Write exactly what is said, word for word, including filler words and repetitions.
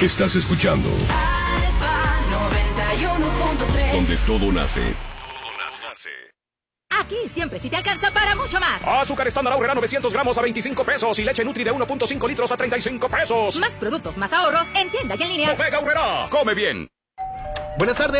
Estás escuchando Alfa noventa y uno punto tres. donde todo nace. Aquí siempre si te alcanza para mucho más. Azúcar estándar Aurrera novecientos gramos a veinticinco pesos y leche Nutri de uno punto cinco litros a treinta y cinco pesos. Más productos, más ahorro, en tienda y en línea. Bodega Aurrera, come bien. Buenas tardes.